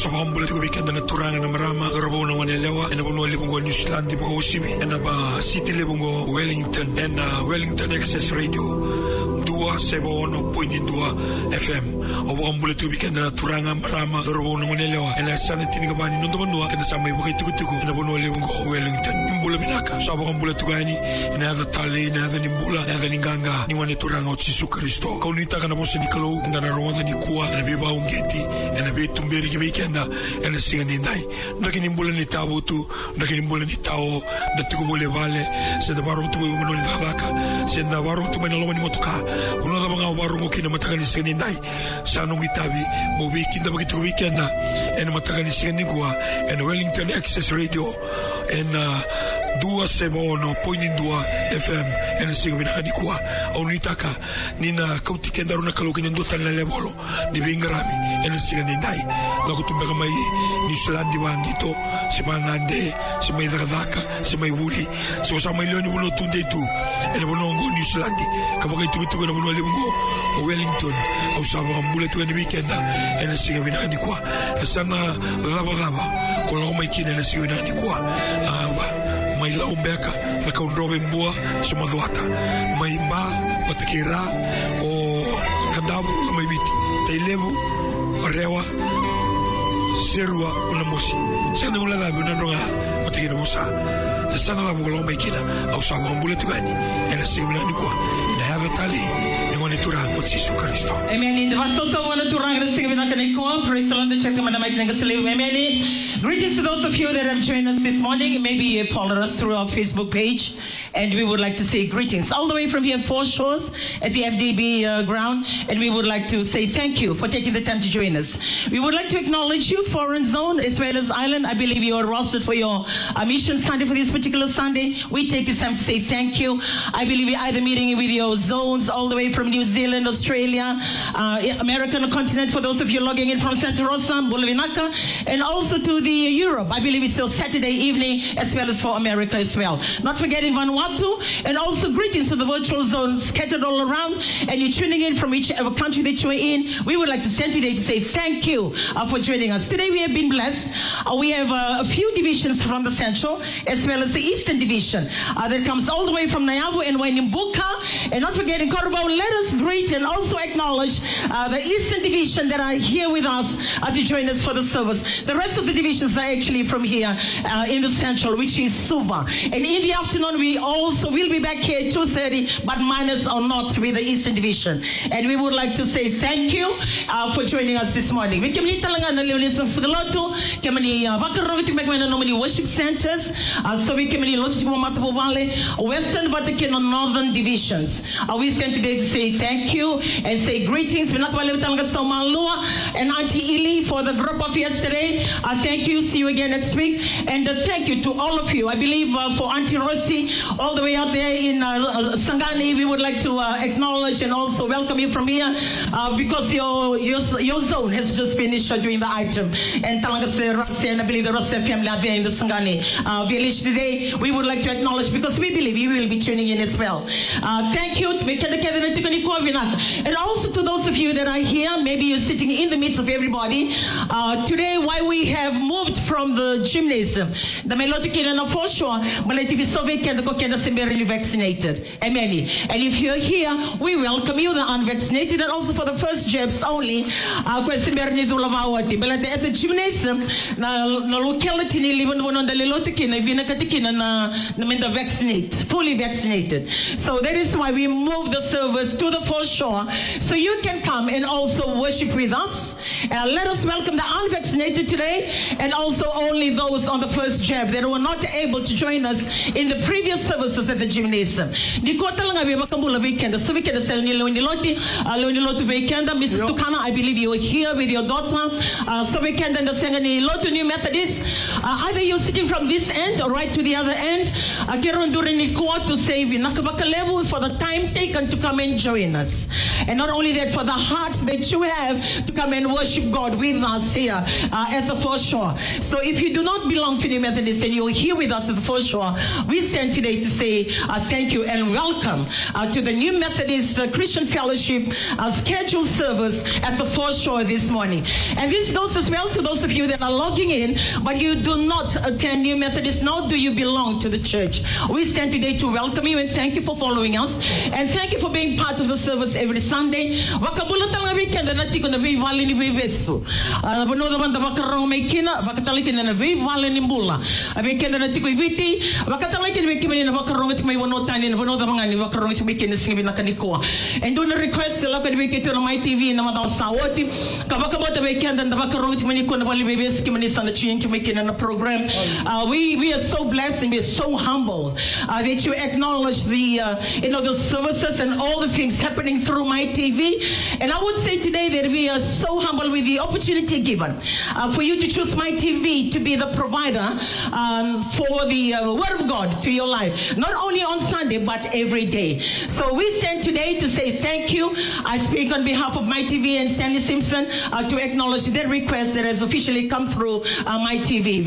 Sabambula to weekend na Turanga na Marama, Rabona Wanelewa, and Abono Libungo New Zealand, Osimi, and Aba City Libungo, Wellington, and Wellington Access Radio, Dua Sebono, Pointindua FM, Obambula to weekend na Turanga Marama, Rabona Wanelewa, and I started Tinigabani, Nondomanua, and the Samay Wakituku, and Abono Libungo, Wellington, Nimbula Minaka, Sabambula Tugani, and other Tali, and other Nimbula, and other Ninganga, Niwane Turanga, Chisu Christo, Kaunita Kanabos Nikalo, and then Rosa Nikua, and Biba Ungeti, and a bit to Berry Weekend, and a singing in night. Nakinimbula ni tao tu, nakinimbula ni tao, the Tukubule Vale, said the Baron to Women in Halaka, said the Baron to Manalo Motuka, another one of our Mokina Matagani singing night, Sanu Gitavi, Moviki the Bakito Weekend, and Matagani Sinigua, and Wellington Access Radio, and Dua Sebono, Pointindua FM, and singing with Hanikua, Onitaka, Nina Kautikenda Kalokin and Dotan Levolo, the Vingrami, and singing in night, Lagotumbagamai, New Zealand, Wangito, Simanande, Simaidaka, Simaivuli, so Samailion will not today too, and Bonongo, New Zealand, Kamaki to Libungo, Wellington, Osama to any weekend, and singing with Hanikua, Sana Lava, Colomaikin, and singing with Hanikua. May laumbeka the Kondrovin Bua, Sumaduata, may ba, Matakira, or Kadabu, Mabiti, Tailevu, Rewa, Serua, Unamusi, Sanamula, Bunanoa, Matakina Musa, the son of Golomekina, Osama Buletugani, and a Simaniko, and have a tally. Amen. The Vastoso wanted to run the Sigavanako, praise the Lord, the check them on the Magnagasale. Amen. Greetings to those of you that have joined us this morning. Maybe you have followed us through our Facebook page, and we would like to say greetings all the way from here, Four Shores at the FDB ground, and we would like to say thank you for taking the time to join us. We would like to acknowledge you, Foreign Zone, as well as Island. I believe you are rostered for your mission Sunday for this particular Sunday. We take this time to say thank you. I believe you're either meeting with your zones all the way from New Zealand, Australia, American continent, for those of you logging in from Santa Rosa, Bulavinaka, and also to the Europe. I believe it's your Saturday evening, as well as for America as well. Not forgetting Vanuatu, and also greetings to the virtual zone scattered all around, and you're tuning in from whichever country that you're in. We would like to stand today to say thank you for joining us. Today we have been blessed. We have a few divisions from the Central, as well as the Eastern Division, that comes all the way from Nayabu and Wainimbuka, and not forgetting Korobao. Let us greet and also acknowledge the Eastern Division that are here with us to join us for the service. The rest of the divisions are actually from here in the Central, which is Suva. And in the afternoon, we also will be back here at 2:30, but minus or not with the Eastern Division. And we would like to say thank you for joining us this morning. We kami talaga na liwin sa Sugaloto, kami Vakarong tingmagmana no many worship centers. So we kami lots of Matapo Valley, Western Vatican and Northern divisions. We stand today to say thank you and say greetings. And Auntie Ili for the drop off yesterday. Thank you. See you again next week. And thank you to all of you. I believe for Auntie Rossi, all the way out there in Sangani, we would like to acknowledge and also welcome you from here because your zone has just finished doing the item. And Rossi, and I believe the Rossi family are there in the Sangani village today. We would like to acknowledge because we believe you will be tuning in as well. Thank you. And also to those of you that are here, maybe you're sitting in the midst of everybody. Today, why we have moved from the gymnasium, the Melotikina and for sure, but it is so vacant, the vaccinated. Amen. And if you're here, we welcome you, the unvaccinated, and also for the first jabs only. But at the gymnasium, the locality, even on the Lelotikina, the vaccinate, fully vaccinated. So that is why we moved the service to the foreshore, so you can come and also worship with us. Let us welcome the unvaccinated today, and also only those on the first jab that were not able to join us in the previous services at the gymnasium. So we can say Mrs. Tukana, I believe you are here with your daughter. So we can understand New Methodist. Either you're sitting from this end or right to the other end. To say for the time taken to come and join us. And not only that, for the heart that you have to come and worship worship God with us here at the foreshore. So if you do not belong to the Methodist and you're here with us at the foreshore, we stand today to say thank you and welcome to the New Methodist Christian Fellowship scheduled service at the foreshore this morning. And this goes as well to those of you that are logging in, but you do not attend New Methodist, nor do you belong to the church. We stand today to welcome you and thank you for following us, and thank you for being part of the service every Sunday. Weekend na tiko na vale ni veveso. Bono da banda bakarong may kina, bakatalikin na vale ni bula. Weekend na tiko iviti, bakatalikin may kina na bakarong at may wano tani na bono da mga ni bakarong at may kina singi na kaniko. And do na request sila kung may kito na my TV na madaw sawati. Kabakabota weekend na bakarong at may kina bali veves kimani sana change may kina na program. We are so blessed and we are so humble that you acknowledge the the services and all the things happening through my TV. And I would say today that we are so humble with the opportunity given for you to choose my TV to be the provider for the Word of God to your life, not only on Sunday but every day. So we stand today to say thank you. I speak on behalf of my TV and Stanley Simpson to acknowledge that request that has officially come through my TV.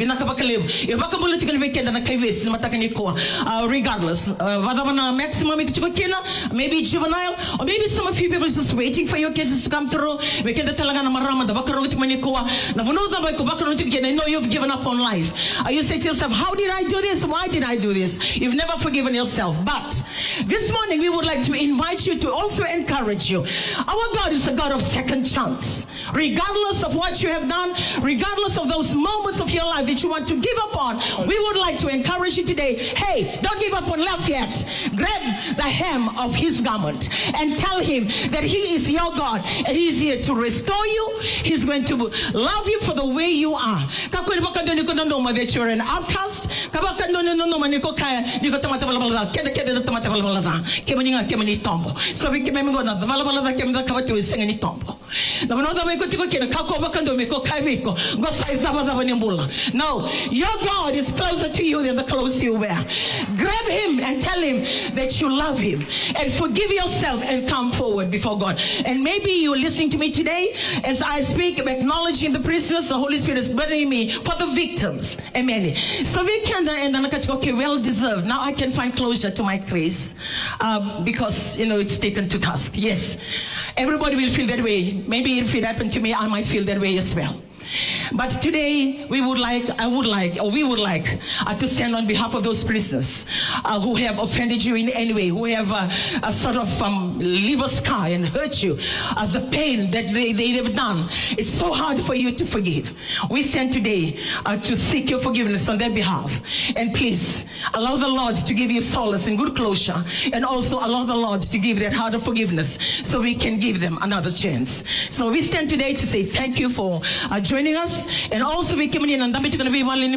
Regardless, maximum maybe juvenile, or maybe some of you people just waiting for your cases to come through. We can tell I know you've given up on life. You say to yourself, how did I do this? Why did I do this? You've never forgiven yourself. But this morning we would like to invite you to also encourage you. Our God is a God of second chance. Regardless of what you have done, regardless of those moments of your life that you want to give up on, we would like to encourage you today. Hey, don't give up on love yet. Grab the hem of his garment and tell him that he is your God and he is here to restore you. He's going to love you for the way you are. That you're an outcast. So we can no, your God is closer to you than the clothes you wear. Grab him and tell him that you love him and forgive yourself and come forward before God. And maybe you're listening to me today as I speak, acknowledging the prisoners. The Holy Spirit is burdening me for the victims. Amen. So we can okay, well deserved. Now I can find closure to my case because it's taken to task. Yes, everybody will feel that way. Maybe if it happened to me, I might feel that way as well. But today we would like to stand on behalf of those prisoners who have offended you in any way, who have sort of leave a scar and hurt you. The pain that they have done, it's so hard for you to forgive. We stand today to seek your forgiveness on their behalf. And please allow the Lord to give you solace and good closure, and also allow the Lord to give that heart of forgiveness so we can give them another chance. So we stand today to say thank you for joining us, and also we came in and so we can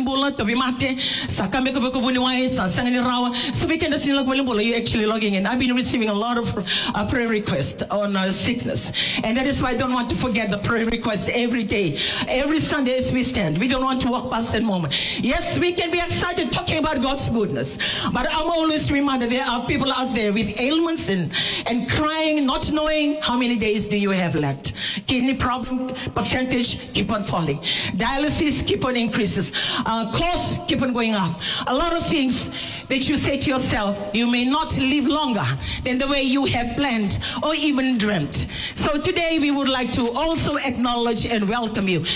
you're actually logging in. I've been receiving a lot of prayer requests on sickness, and that is why I don't want to forget the prayer request every day, every Sunday as we stand. We don't want to walk past that moment. Yes, we can be excited talking about God's goodness, but I'm always reminded there are people out there with ailments and crying, not knowing how many days do you have left. Kidney problem percentage keep on falling. Dialysis keep on increases. Costs keep on going up. A lot of things that you say to yourself, you may not live longer than the way you have planned or even dreamt. So today we would like to also acknowledge and welcome you.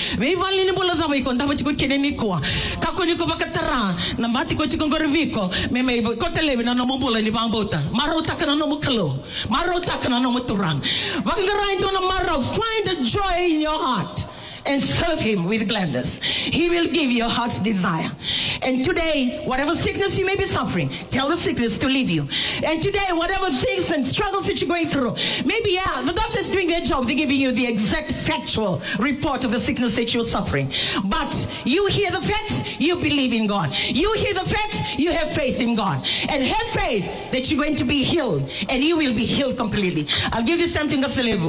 Find a joy in your heart and serve him with gladness. He will give your heart's desire. And today, whatever sickness you may be suffering, tell the sickness to leave you. And today, whatever things and struggles that you're going through, maybe the doctor's doing their job, they're giving you the exact factual report of the sickness that you're suffering. But you hear the facts, you believe in God. You hear the facts, you have faith in God. And have faith that you're going to be healed, and you will be healed completely. I'll give you something of the level.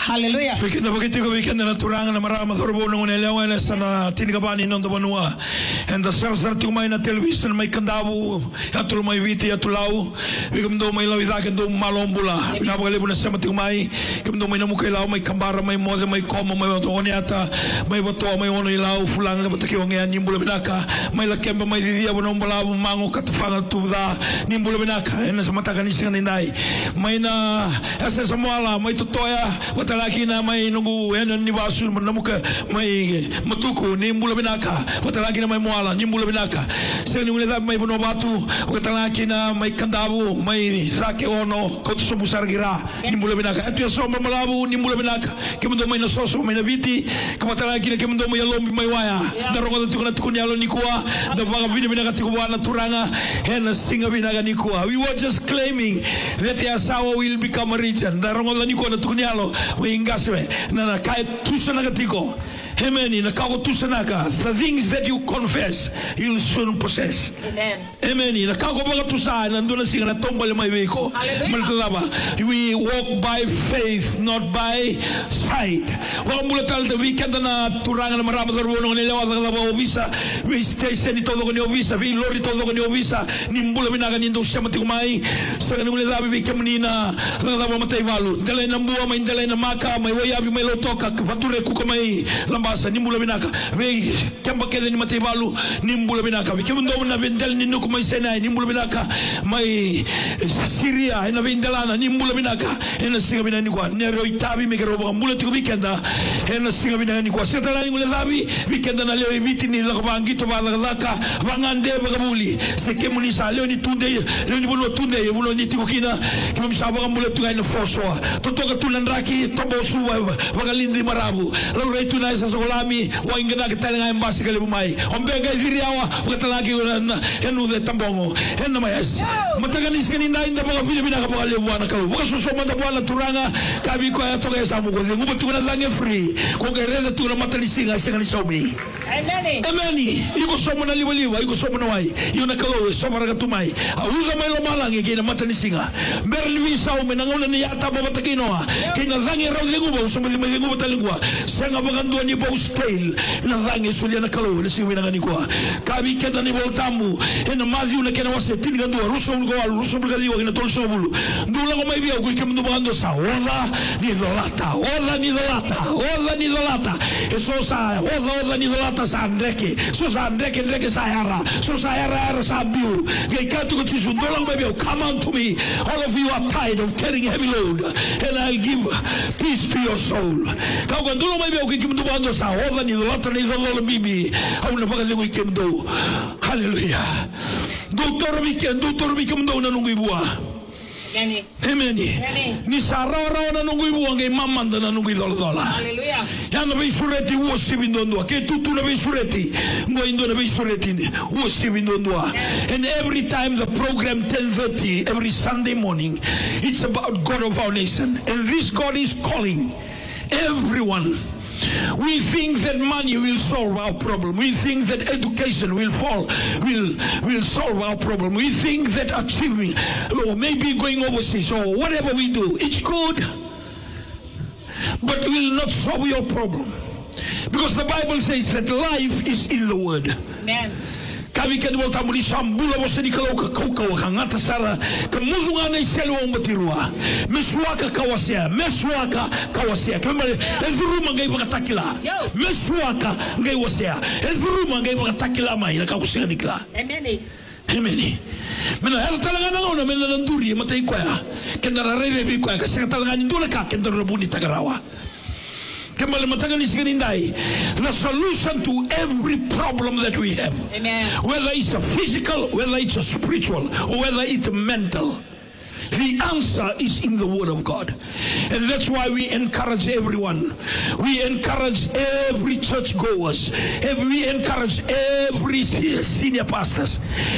Hallelujah. Weekend na bakit ko weekend na naturangan na marama thorbo ng unelewa na sana tinigabani ng tabanua. And the sar tumay na television may kandabu atul may viti atulaw. Bigam do may lawi daken do malombula. Pinapagalibo na sa matumay. Bigam do may namukailaw may kambara may mode may koma may oniata may bato may ono ilaw fulang na bataki wangian nimbula binaka may lakemba may didia bonong bala mango katafanga tuda nimbula binaka en sa matakan ni sinay may na asa samuala may tutoya watalaki na may nungu enan ni wasul namuka may matuko ni mula binaka watalaki na may muala ni mula binaka sa ni mula may bonobatu watalaki na may kandabu may sake ono koto so busar gira ni mula binaka at so malabu ni mula binaka kemundo may nasoso may nabiti kawatalaki na kemundo may lombi may waya darongo na tukuna tukunyalo ni kuwa da baga bini binaka tikuwa na turanga en singa binaka ni kuwa. We were just claiming that Yasawa will become a region darongo na ni kuwa na tukunyalo ingaswe na kaya tusana katiko amen na kao tusana ka the things that you confess you'll soon possess. Amen na kao baga tusa nandun na singa na tombal may weko maltalaba. We walk by faith not by sight. Wala mula tal the weekend na turangan na marama darbono ni lewa na obisa we station ni todo ko ni obisa we lori todo ko ni obisa nimbula binaga nindo siya matikumai sa kanimula labi we kemunina na matay valu dala nambua may dala na maka may wayabi may lotoka pature ko may lambasa nimbula binaka we kemba kede ni matay valu nimbula binaka we kemundo na vendel ni nuko may senay nimbula binaka may Syria ina vendalana nimbula binaka ina singa binani kwa nero itabi me geroba mula tiko weekenda ina singa binani kwa setala ni mula labi weekenda na leo ibiti ni lakabangi to bala laka bangande bagabuli se kemuni sa leo ni tunde leo ni bulo tunde bulo ni tiko kina kemsaba mula tunga ina foso totoka tulandraki tobo suwa wagalindi marabu lalu itu na sa solami wa ingana kitanga embasi kale bumai ombega viriawa watalaki enu de tambongo enu mayas matagani skani na inda baga bina bina ka le bwana ka wakaso manda bwana turanga kabi ko ya toka samu ko ngubo tukuna lange free ko gereza tuna matali singa skani somi amen iko somo na liwaliwa iko somo na wai yuna kalo somo raga tumai auza mai lo malange kina matali singa berli sau menangona ni yata baba takinoa kina lange raudhe ngubo somo li ngubo talingwa senga bagandua ni bo style na lange sulia na kalo ni singa ngani kwa kabi kenda ni voltamu ena mazi una kena wase tinga ndua ruso ngo al ruso bugaliwa kina tolso bulu ndula ngo mai bia ko kemndo bando sa ola ni dolata eso sa ola ni dolata sa andreke so sa andreke sa yara so sa yara sa biu ge katu ko tisu ndula ngo mai bia come on to me all of you are tired of carrying heavy load and I'll give peace to your soul ka ko ndula mai bia ko kemndo bando sa ola ni dolata bibi au na paga lego ikemdo hallelujah doutor mi kemdo na nungu ibua amen ni sarora na nungu ibua ngai mamanda na nungu dola hallelujah yana be sureti wo sibindondwa ke tutu na be sureti ngo indo na be sureti wo sibindondwa and every time the program 10:30 every Sunday morning it's about God of our nation and this God is calling everyone. We think that money will solve our problem. We think that education will solve our problem. We think that achieving or maybe going overseas or whatever we do, it's good, but will not solve your problem. Because the Bible says that life is in the Word. Amen. Kabi kan volta muri sambula wose ni kalau ka ngata sara ka muzunga na iselo mbatirua meswaka kawasea kama ezuruma ngai bakatakila meswaka ngai wasea ezuruma ngai bakatakila mai na kakusinga nikla amen mena hel talanga ngona mena nduri matai kwaya kendara rebe bi kwaya ka talanga ndula ka kendara buni tagarawa. The solution to every problem that we have, amen, whether it's a physical, whether it's a spiritual, or whether it's mental, the answer is in the Word of God. And that's why we encourage everyone. We encourage every church goers. We encourage every senior pastors.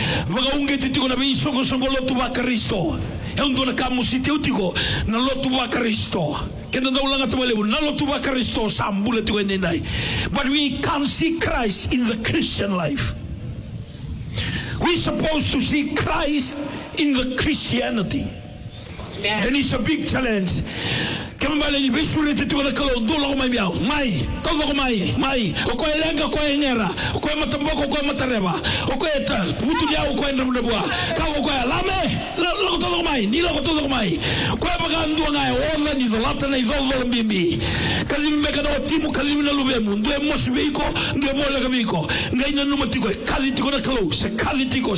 Endo na kamusite utiko na lotu wa Kristo. Kenda ulanga tumelebu na lotu wa Kristo sambule tuendai. But we can't see Christ in the Christian life. We're supposed to see Christ in the Christianity. And it's a big challenge. Kembali ni besure te tukana kalau dolo mai biau. Mai, tau ko mai. O ko elenga ko engera, o ko matamboko ko matareba. O ko eta putu dia o ko endam debua. Ka o ko lame, lo tolo mai, ni lo tolo mai. Ko ba ndu ngai ona ni zolata na izolo mbimbi. Kalimbe kada timu kalimina lubemu, ndu mosbeiko, ndu mola kabiko. Ngai na numatiko, kalitiko na kalau, se kalitiko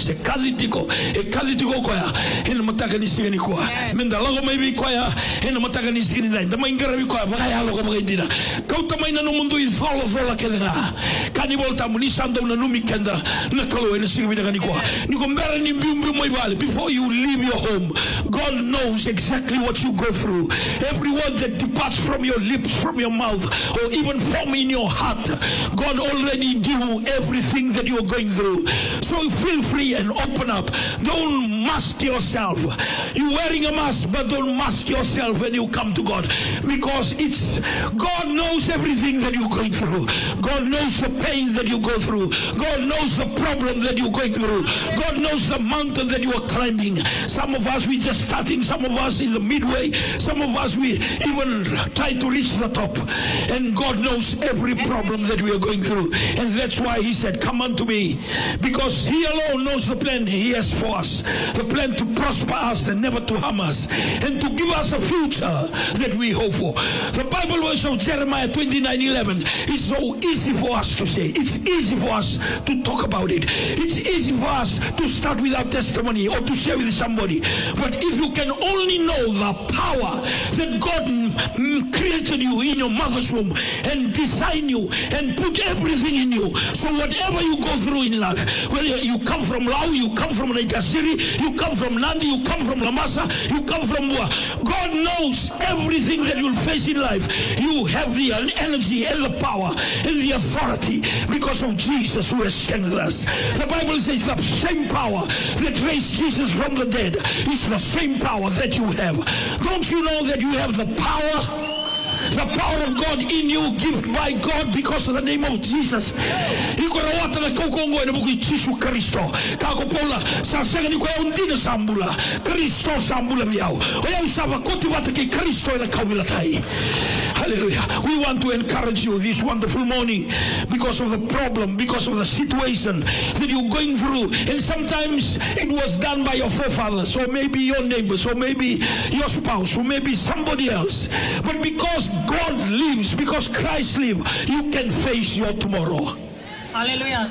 ko ya. Hina mataka ni sigani ko. Menda lago mai bi ko ya, hina mataka ni sigani lai. Dama ingara bi ko ba ya lo ko ba dina. Kau tamai na no mundo izolo kelenga. Kani volta muni sando na numi kenda na kalau ina sigani ni ko. Ni ko mbera ni mbimbi mai vale. Before you leave your home, God knows exactly what you go through. Every word that departs from your lips, from your mouth, or even from in your heart, God already knew everything that you're going through. So feel free and open up. Don't mask yourself. You're wearing a mask, but don't mask yourself when you come to God, because it's God knows everything that you're going through. God knows the pain that you go through. God knows the problem that you're going through. God knows the mountain that you are climbing. Some of us, we just starting. Some of us in the midway. Some of us, we even try to reach the top. And God knows every problem that we are going through. And that's why he said, come unto me. Because he alone knows the plan he has for us. The plan to prosper us and never to harm us. And to give us a future that we hope for. The Bible verse of Jeremiah 29:11 is so easy for us to say. It's easy for us to talk about it. It's easy for us to start with our testimony or to share with somebody. But if you can only know the power that God created you in your mother's womb and designed you and put everything in you. So whatever you go through in life, whether you come from Lao, you come from Naikasiri, you come from Nandi, you come from Lamasa, you come from Mua. God knows everything that you'll face in life. You have the energy and the power and the authority because of Jesus who has strengthened us. The Bible says the same power that raised Jesus from the dead is the same power that you have. Don't you know that you have the power? The power of God in you, given by God because of the name of Jesus. Ikorawata na kokongo ina buku Yesu Kristo. Kako Paula sasega ni kwa undina sambula. Kristo sambula miao. Oya usaba koti wata ki Kristo ina kawila tai. Hallelujah. We want to encourage you this wonderful morning because of the problem, because of the situation that you're going through. And sometimes it was done by your forefathers, or maybe your neighbors, or maybe your spouse, or maybe somebody else. But because God lives, because Christ lives, you can face your tomorrow. Hallelujah.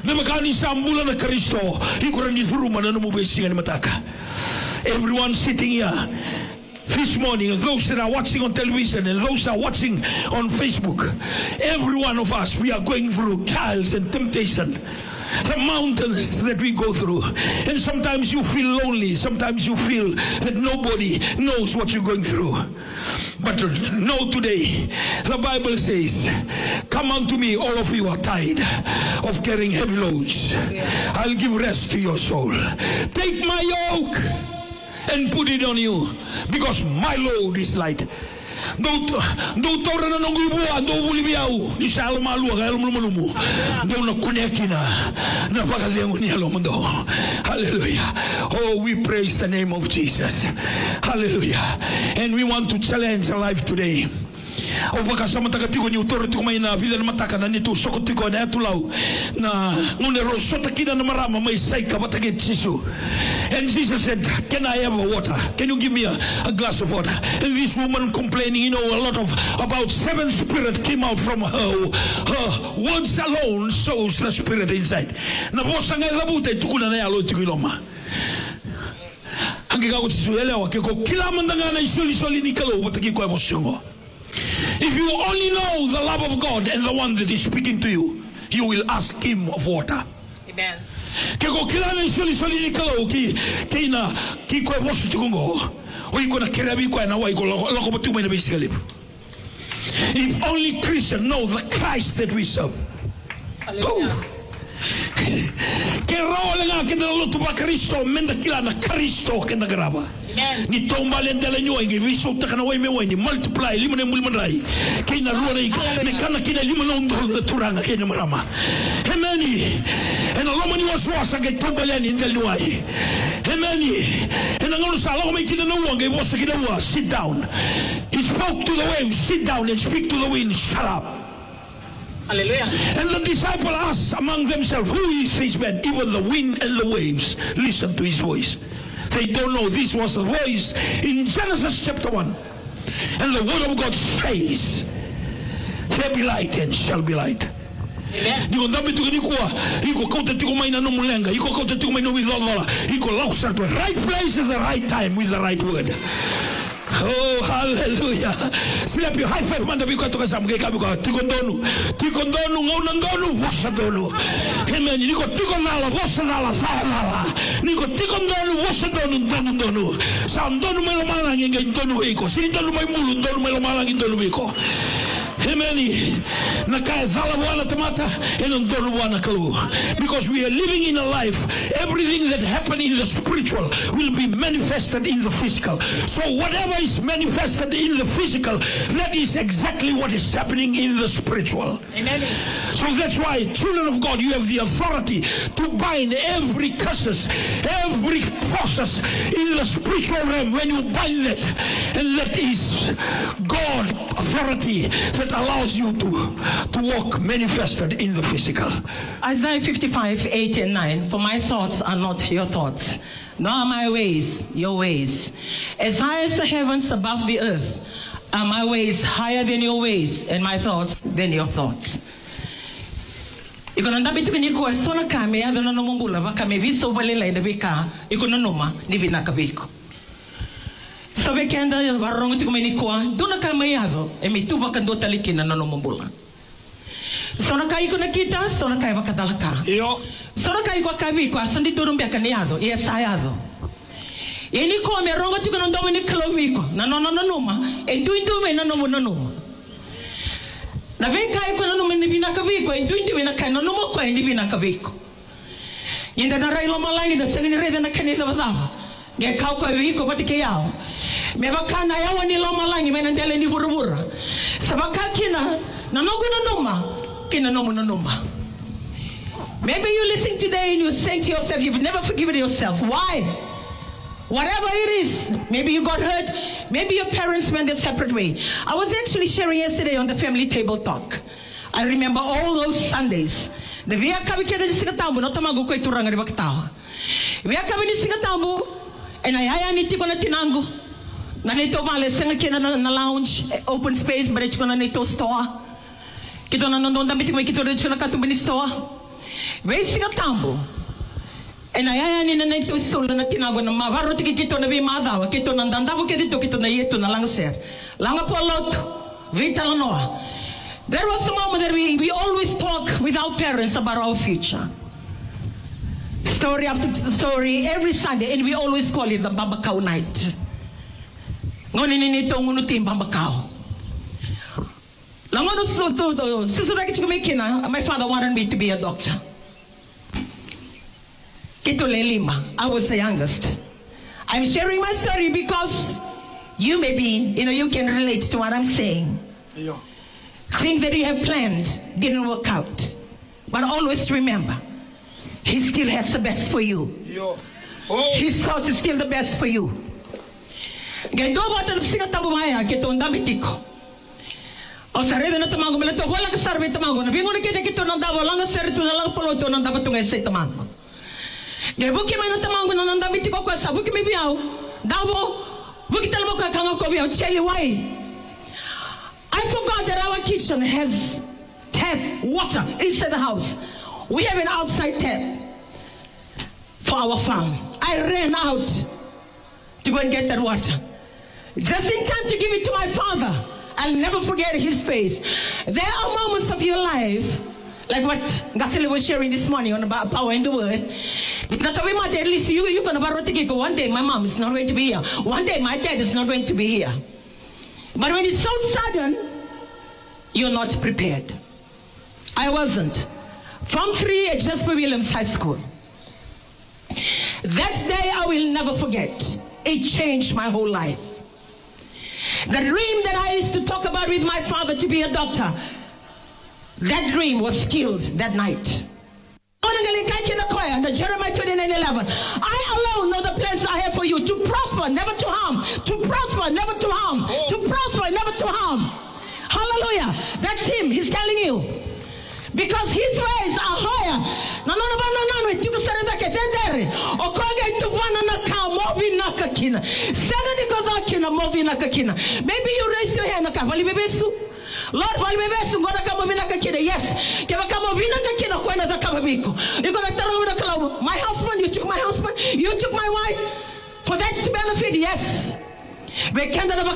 Everyone sitting here this morning, those that are watching on television and those that are watching on Facebook, every one of us, we are going through trials and temptation. The mountains that we go through. And sometimes you feel lonely. Sometimes you feel that nobody knows what you're going through. But know today, the Bible says, come unto me, all of you are tired of carrying heavy loads. I'll give rest to your soul. Take my yoke and put it on you, because my load is light. Do tora na nongu ibua, do bulibiau, ni sa almalu, almalumu, do na kunekina, na pagalengu ni alomundo. Hallelujah. Oh, we praise the name of Jesus. Hallelujah. And we want to challenge our life today. O pakasama takatiko ni utoro tiko mai na vida na mataka na nitu soko tiko na atulau na ngune rosota kina na marama mai saika batake Jesu. And Jesus said, can I have water? Can you give me a glass of water? And this woman complaining, a lot of about 7 spirits came out from her. Her words alone shows the spirit inside. Na bosa ngai labute tukuna na yalo tiko iloma. Angika ko tsuelewa ke ko kila mandanga na isoli ni kalo batake ko emotion. If you only know the love of God and the one that is speaking to you, you will ask him of water. Amen. If only Christians know the Christ that we serve. Hallelujah. Che role nga che dello tu pa Cristo menda kilana Cristo che na grava ni tomba le delle noi che vi sotto kana we me we multiply limone mulmanrai che na ruona ne kana che limone on turanga che na marama emeni e no lomani was che tomba le ni delle noi Amen. And I'm going to say, sit down. He spoke to the waves, sit down and speak to the wind, shut up. Hallelujah. And the disciples asked among themselves, who is this man? Even the wind and the waves listen to his voice. They don't know this was the voice in Genesis chapter 1. And the word of God says, there be light and shall be light. Iko ndabi tukinikua, iko kote tiko maina no mulenga, iko kote tiko maina with lola, iko lausa to right place at the right time with the right word. Oh, hallelujah. Slap your high five man biko toka samge kabiko tiko ndonu ngona ndonu wasa ndonu. Amen. Niko tiko nala wasa nala nala. Niko tiko ndonu wasa ndonu. Sa ndonu melo malangi nge ndonu iko. Si ndonu mai mulu ndonu melo malangi ndonu iko. Amen. Because we are living in a life, everything that happened in the spiritual will be manifested in the physical. So whatever is manifested in the physical, that is exactly what is happening in the spiritual. Amen. So that's why, children of God, you have the authority to bind every curses, every process in the spiritual realm. When you bind that, and that is God authority that allows you to walk manifested in the physical. Isaiah 55, 8 and 9. For my thoughts are not your thoughts, nor are my ways your ways. As high as the heavens above the earth, are my ways higher than your ways, and my thoughts than your thoughts. Ikonanda bitu biniko sona kame ya dona nomungula vakame viso valela idabika ikononoma ni vinakabiko. Sabe que anda varrongo tu comenicua, dona caminhado, e me tuba cando talikina no mombula. Sona kai kuna kita, sona kai vakadalaka. Yo. Sona kai kwa kabi kwa sandi turumbia caneado, e ensaiado. E ni come rongo tu non domini clovico, na no numa, e tu me na no numa. Na ven kai kuna no me vinakavico, e tu na kai no numa kwa ni vinakavico. Inda na rai lo malangi da segni rede na caneda vadava. Ge kau kwa vico patikeyao. Me bakana yawa ni loma langi menendele ni burubura. Sabaka kina na nogu na noma kina nomu na noma. Maybe you listen today and you say to yourself, you've never forgiven yourself. Why? Whatever it is, maybe you got hurt, maybe your parents went a separate way. I was actually sharing yesterday on the family table talk. I remember all those Sundays. The via kabikeda ni singatambu no tamago ko ituranga ni baktawa. Via kabi ni singatambu and ayaya ni tiko na tinango. Na nito vale senga kina na lounge, open space, but it's gonna nito store. Kito na nondon damit ko kito rin na katumbi ni store. Vei singatambu. And ayaya ni na nito solo na tinago na mavaro tiki kito na vi madawa, kito na dandabo kito na yeto na langser. Langa po lot, vita lanoa. There was a moment that we always talk with our parents about our future. Story after story every Sunday, and we always call it the Bambakao night. Ngoni nito ngunutim Bambakao. My father wanted me to be a doctor. I was the youngest. I'm sharing my story because you may be, you can relate to what I'm saying. Yeah. Things that you have planned didn't work out. But always remember, He still has the best for you. Yeah. Oh. His thoughts is still the best for you. O sarebe na tamango mela to wala ka sarbe tamango na bingo kita kito nang dawa lang ser to na lang poloto nang dapat tungay sa tamango. Ge buki man tamango nang damit ko kwa sabu ki me biao. Dawo buki talmo ka kanga ko biao cheli why? I forgot that our kitchen has tap water inside the house. We have an outside tap for our farm. I ran out to go and get that water. Just in time to give it to my father. I'll never forget his face. There are moments of your life, like what Gathele was sharing this morning on about power in the word. At least you're going to go. One day my mom is not going to be here. One day my dad is not going to be here. But when it's so sudden, you're not prepared. I wasn't. Form 3 at Jasper Williams High School. That day I will never forget. It changed my whole life. The dream that I used to talk about with my father to be a doctor, that dream was killed that night. Jeremiah, the Jeremiah 29:11. I alone know the plans I have for you, to prosper, never to harm, to prosper, never to harm, to prosper, never to harm. Hallelujah. That's him. He's telling you. Because his ways are higher. Maybe you raise your hand. Lord, yes. My husband, you took my husband, you took my wife. For that to benefit, yes. You can say,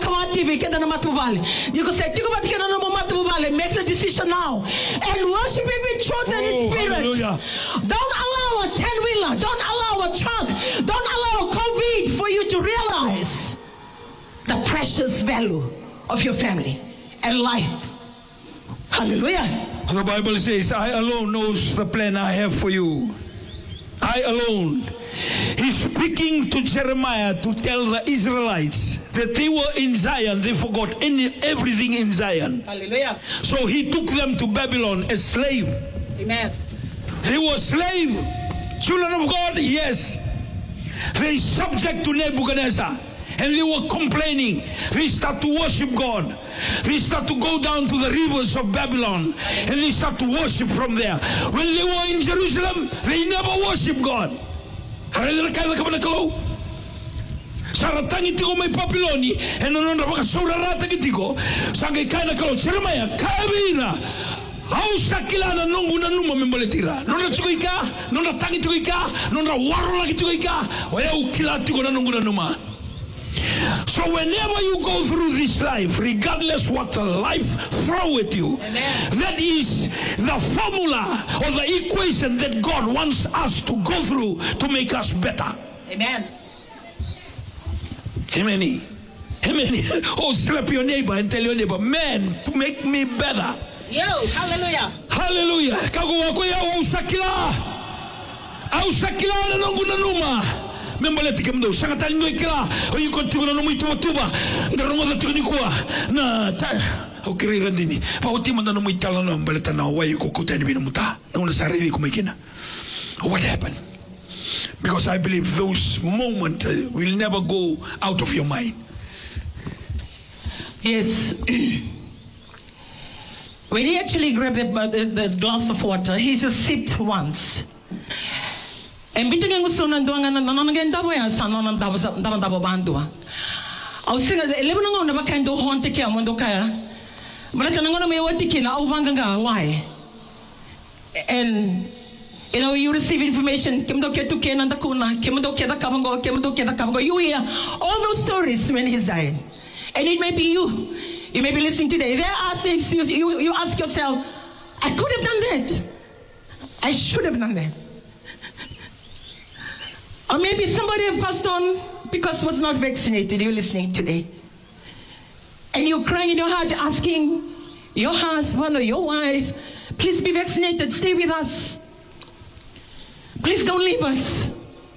make the decision now. And worship him in truth and in spirit. Hallelujah. Don't allow a 10-wheeler, don't allow a truck, don't allow COVID for you to realize the precious value of your family and life. Hallelujah. The Bible says, I alone knows the plan I have for you. I alone. He's speaking to Jeremiah to tell the Israelites that they were in Zion. They forgot everything in Zion. Hallelujah. So he took them to Babylon as slave. Amen. They were slave. Children of God, yes. They subject to Nebuchadnezzar. And they were complaining. They start to worship God. They start to go down to the rivers of Babylon. And they start to worship from there. When they were in Jerusalem, they never worshiped God. Saratangi tiko may Papiloni, and another Saurata Gitigo, Sangai Kana Kalo, Jeremiah, Kabina. How sakilana nunguna numa memboletira. Nona tsuika, nona tangi tuika, nona warla tuika, waya ukila tiko na nunguna numa. So whenever you go through this life, regardless what the life throw at you, amen, that is the formula or the equation that God wants us to go through to make us better. Amen. Amen. Amen. Oh, slap your neighbor and tell your neighbor, man, to make me better. Yo, hallelujah. Hallelujah. Kaguwa ko ya usakila. Ausakila na nunguna numa. Memboleti kemdo sangatali noikila o yuko na no muito tuba ngarongo da tunikua na o kirira dini fa o tima na no muitala no mbaleta na wa yuko kutani bino muta na una sarivi kumekina. What happened? Because I believe those moments will never go out of your mind. Yes. When he actually grabbed the glass of water, he just sipped once. And bitin gusto nanduan na nanagenda mo yan sa nonon dabo bandua. Au singa elebo ngo na bakando honte kya mondo kaya. Malata ngo na may wati kina au banganga why. And you know, you receive information, you hear all those stories when he's dying. And it may be you. You may be listening today. There are things you ask yourself, I could have done that. I should have done that. Or maybe somebody passed on because was not vaccinated. You're listening today. And you're crying in your heart asking your husband or your wife, please be vaccinated, stay with us. Please don't leave us.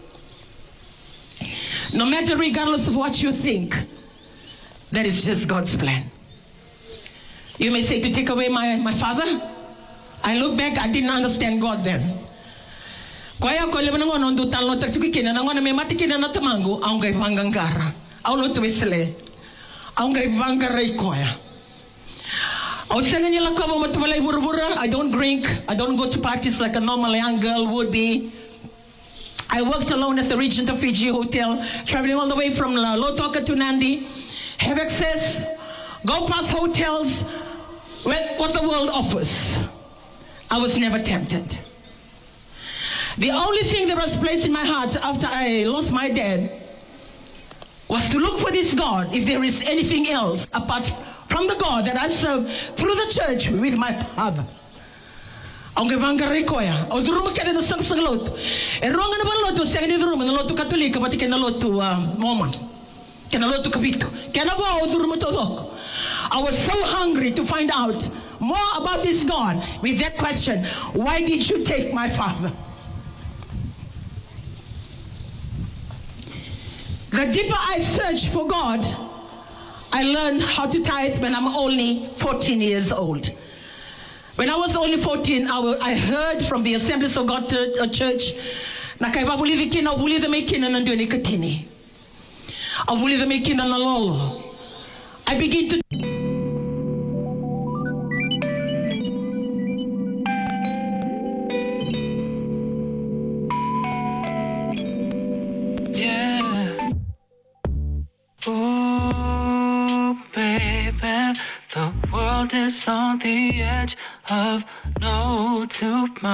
No matter, regardless of what you think, that is just God's plan. You may say, to take away my father. I look back, I didn't understand God then. Kaya ko leban ngo non dutan lo tercuki kina ngo na me mati kina na tamango ang gay pangangara. Au lo tuwesle. Ang gay bangaray koya. Au sanga nila ko mo tumalay burubura. I don't drink. I don't go to parties like a normal young girl would be. I worked alone at the Regent of Fiji Hotel, traveling all the way from Lotoka to Nandi. Have access, go past hotels, what the world offers. I was never tempted. The only thing that was placed in my heart after I lost my dad was to look for this God, if there is anything else apart from the God that I serve through the church with my father. Ang gabanggaray ko ya. O duro magkano na sang loto. E ruangan na ba loto? Siya ni duro na loto Katolika pati kaya na loto Mormon. Kaya na loto Kapito. Kaya na ba o duro mo todok? I was so hungry to find out more about this God with that question. Why did you take my father? The deeper I searched for God, I learned how to tithe when I'm only 14 years old. When I was only 14, I heard from the Assemblies of God Church, na kay babuli dikina ubuli the making and nandun ikatini. Ubuli the making and lolo. I begin to The world is on the edge of no tomorrow.